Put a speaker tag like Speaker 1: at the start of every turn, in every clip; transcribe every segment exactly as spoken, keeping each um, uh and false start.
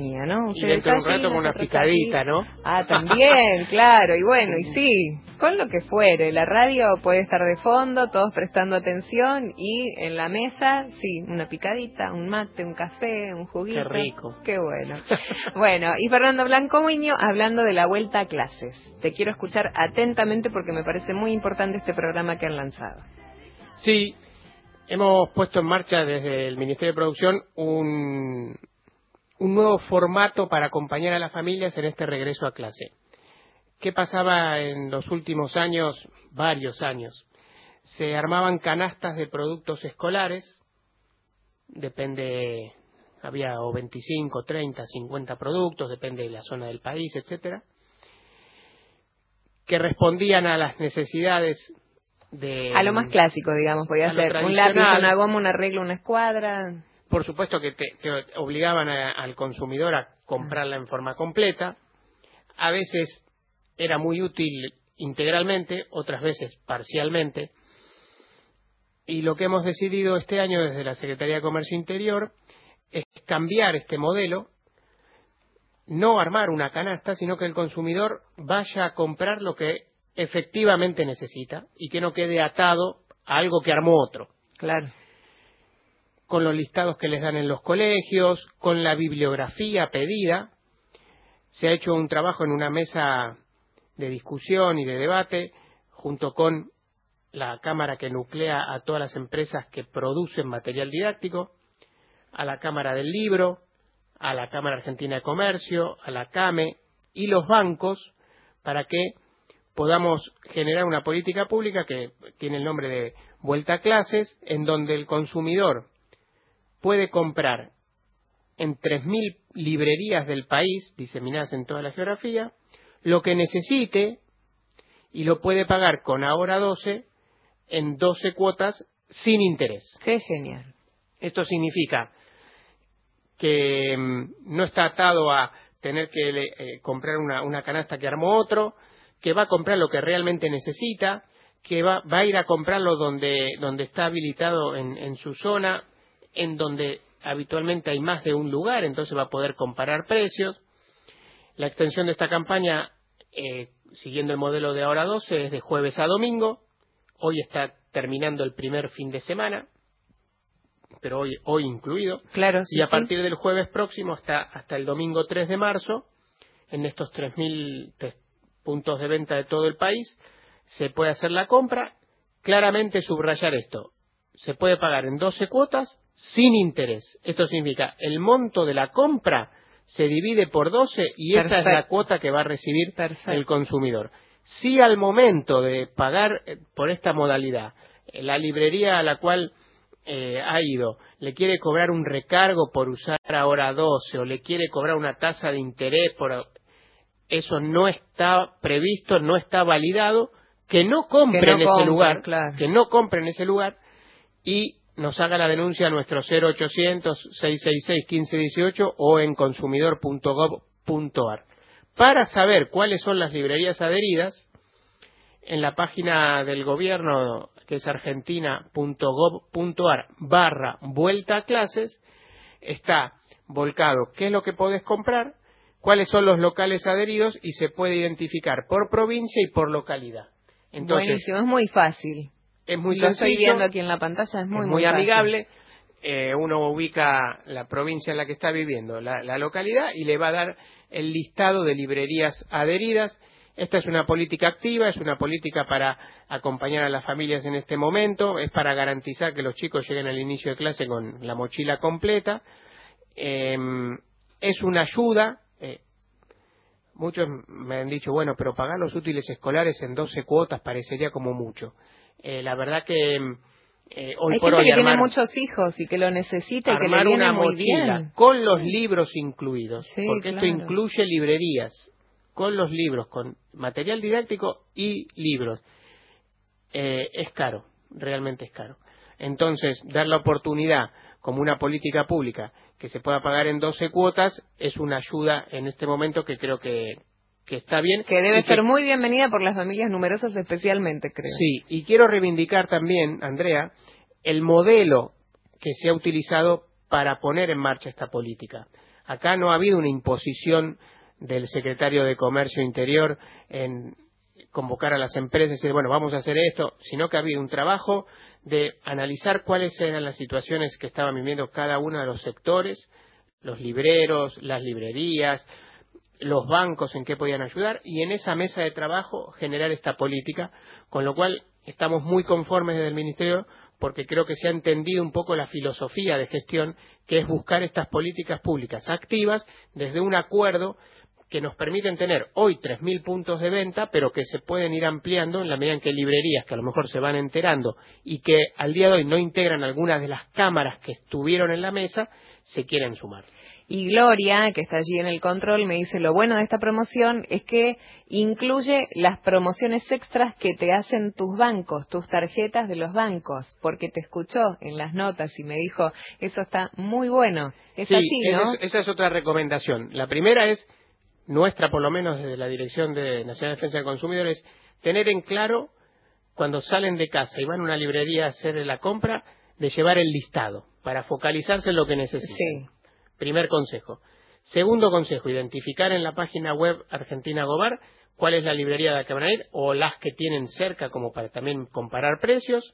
Speaker 1: compañía, ¿no?
Speaker 2: Y dentro de un rato con una picadita,
Speaker 1: aquí.
Speaker 2: ¿no?
Speaker 1: Ah, también, claro, y bueno, y sí, con lo que fuere. La radio puede estar de fondo, todos prestando atención, y en la mesa, sí, una picadita, un mate, un café, un juguito.
Speaker 2: Qué rico.
Speaker 1: Qué bueno. Bueno, y Fernando Blancoviño, hablando de la vuelta a clases. Te quiero escuchar atentamente porque me parece muy importante este programa que han lanzado.
Speaker 2: Sí, hemos puesto en marcha desde el Ministerio de Producción un, un nuevo formato para acompañar a las familias en este regreso a clase. ¿Qué pasaba en los últimos años? Varios años. Se armaban canastas de productos escolares, depende, había o veinticinco, treinta, cincuenta productos, depende de la zona del país, etcétera, que respondían a las necesidades de...
Speaker 1: A lo más clásico, digamos, podía ser un lápiz, una goma, una regla, una escuadra.
Speaker 2: Por supuesto que te, te obligaban a, al consumidor a comprarla en forma completa. A veces era muy útil integralmente, otras veces parcialmente. Y lo que hemos decidido este año desde la Secretaría de Comercio Interior es cambiar este modelo, no armar una canasta, sino que el consumidor vaya a comprar lo que efectivamente necesita y que no quede atado a algo que armó otro.
Speaker 1: Claro.
Speaker 2: Con los listados que les dan en los colegios, con la bibliografía pedida. Se ha hecho un trabajo en una mesa de discusión y de debate junto con la Cámara que nuclea a todas las empresas que producen material didáctico, a la Cámara del Libro, a la Cámara Argentina de Comercio, a la CAME y los bancos, para que podamos generar una política pública que tiene el nombre de Vuelta a Clases, en donde el consumidor puede comprar en tres mil librerías del país, diseminadas en toda la geografía, lo que necesite y lo puede pagar con Ahora doce en doce cuotas sin interés.
Speaker 1: ¡Qué genial!
Speaker 2: Esto significa que mmm, no está atado a tener que eh, comprar una, una canasta que armó otro, que va a comprar lo que realmente necesita, que va, va a ir a comprarlo donde, donde está habilitado en, en su zona, en donde habitualmente hay más de un lugar, entonces va a poder comparar precios. La extensión de esta campaña, eh, siguiendo el modelo de Ahora doce, es de jueves a domingo. Hoy está terminando el primer fin de semana, pero hoy, hoy incluido.
Speaker 1: Claro, sí,
Speaker 2: y a
Speaker 1: sí.
Speaker 2: partir del jueves próximo hasta, hasta el domingo tres de marzo, en estos tres mil puntos de venta de todo el país, se puede hacer la compra. Claramente subrayar esto. Se puede pagar en doce cuotas sin interés. Esto significa el monto de la compra se divide por doce y
Speaker 1: Perfecto.
Speaker 2: Esa es la cuota que va a recibir
Speaker 1: Perfecto.
Speaker 2: el consumidor. Si al momento de pagar por esta modalidad, la librería a la cual eh, ha ido le quiere cobrar un recargo por usar Ahora doce o le quiere cobrar una tasa de interés, por eso no está previsto, no está validado, que no compre
Speaker 1: que no
Speaker 2: en ese
Speaker 1: compre,
Speaker 2: lugar,
Speaker 1: claro.
Speaker 2: que no compre en ese lugar y nos haga la denuncia a nuestro cero ochocientos, seiscientos sesenta y seis, quince dieciocho o en consumidor punto gob punto ar. Para saber cuáles son las librerías adheridas, en la página del gobierno, que es argentina punto gob punto ar barra vuelta a clases, está volcado qué es lo que podés comprar, cuáles son los locales adheridos y se puede identificar por provincia y por localidad. Entonces,
Speaker 1: buenísimo, es muy fácil.
Speaker 2: Es muy
Speaker 1: Lo
Speaker 2: sencillo,
Speaker 1: estoy viendo aquí en la pantalla, es muy,
Speaker 2: es
Speaker 1: muy,
Speaker 2: muy
Speaker 1: fácil.
Speaker 2: amigable. Eh, uno ubica la provincia en la que está viviendo, la, la localidad, y le va a dar el listado de librerías adheridas. Esta es una política activa, es una política para acompañar a las familias en este momento, es para garantizar que los chicos lleguen al inicio de clase con la mochila completa. Eh, es una ayuda. Eh, muchos me han dicho, bueno, pero pagar los útiles escolares en doce cuotas parecería como mucho. Eh, la verdad que eh, hoy
Speaker 1: Hay
Speaker 2: por
Speaker 1: gente
Speaker 2: hoy
Speaker 1: que
Speaker 2: armar,
Speaker 1: tiene muchos hijos y que lo necesita y que le
Speaker 2: armar
Speaker 1: viene
Speaker 2: una
Speaker 1: muy
Speaker 2: mochila
Speaker 1: bien.
Speaker 2: con los libros incluidos,
Speaker 1: Sí,
Speaker 2: porque
Speaker 1: claro.
Speaker 2: esto incluye librerías, con los libros, con material didáctico y libros, eh, es caro, realmente es caro. Entonces, dar la oportunidad como una política pública que se pueda pagar en doce cuotas es una ayuda en este momento que creo que que está bien.
Speaker 1: Que debe
Speaker 2: y
Speaker 1: ser
Speaker 2: que,
Speaker 1: muy bienvenida por las familias numerosas especialmente, creo.
Speaker 2: Sí, y quiero reivindicar también, Andrea, el modelo que se ha utilizado para poner en marcha esta política. Acá no ha habido una imposición del secretario de Comercio Interior en convocar a las empresas y decir, bueno, vamos a hacer esto, sino que ha habido un trabajo de analizar cuáles eran las situaciones que estaban viviendo cada uno de los sectores, los libreros, las librerías, los bancos en qué podían ayudar, y en esa mesa de trabajo generar esta política, con lo cual estamos muy conformes desde el Ministerio porque creo que se ha entendido un poco la filosofía de gestión, que es buscar estas políticas públicas activas desde un acuerdo que nos permiten tener hoy tres mil puntos de venta, pero que se pueden ir ampliando en la medida en que librerías que a lo mejor se van enterando y que al día de hoy no integran algunas de las cámaras que estuvieron en la mesa, se quieren sumar.
Speaker 1: Y Gloria, que está allí en el control, me dice, lo bueno de esta promoción es que incluye las promociones extras que te hacen tus bancos, tus tarjetas de los bancos, porque te escuchó en las notas y me dijo, eso está muy bueno. Es
Speaker 2: sí,
Speaker 1: así, ¿no?
Speaker 2: Es, esa es otra recomendación. La primera es, nuestra por lo menos desde la Dirección de Nacional de Defensa del Consumidor, es tener en claro, cuando salen de casa y van a una librería a hacer la compra, de llevar el listado, para focalizarse en lo que necesitan.
Speaker 1: Sí.
Speaker 2: Primer consejo. Segundo consejo, identificar en la página web Argentina Gobar cuál es la librería a la que van a ir o las que tienen cerca como para también comparar precios.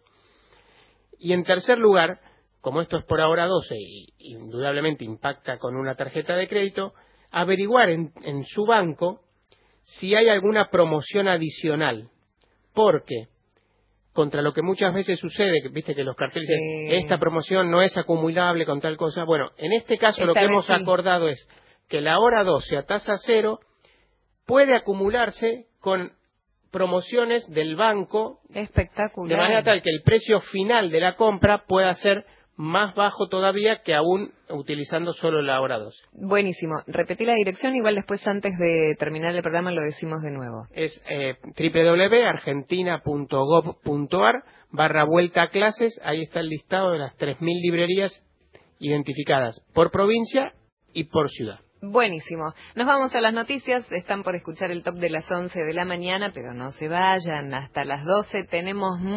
Speaker 2: Y en tercer lugar, como esto es por ahora doce y indudablemente impacta con una tarjeta de crédito, averiguar en, en su banco si hay alguna promoción adicional. Porque contra lo que muchas veces sucede, que viste que los carteles
Speaker 1: sí.
Speaker 2: dicen, esta promoción no es acumulable con tal cosa. Bueno, en este caso
Speaker 1: Esta
Speaker 2: lo que hemos
Speaker 1: sí.
Speaker 2: acordado es que la hora doce a tasa cero puede acumularse con promociones del banco.
Speaker 1: Espectacular.
Speaker 2: De manera tal que el precio final de la compra pueda ser más bajo todavía que aún utilizando solo la hora doce.
Speaker 1: Buenísimo. Repetí la dirección, igual después antes de terminar el programa lo decimos de nuevo.
Speaker 2: Es eh, doble u doble u doble u punto argentina punto gob punto ar barra vuelta a clases. Ahí está el listado de las tres mil librerías identificadas por provincia y por ciudad.
Speaker 1: Buenísimo. Nos vamos a las noticias. Están por escuchar el top de las once de la mañana, pero no se vayan. Hasta las doce tenemos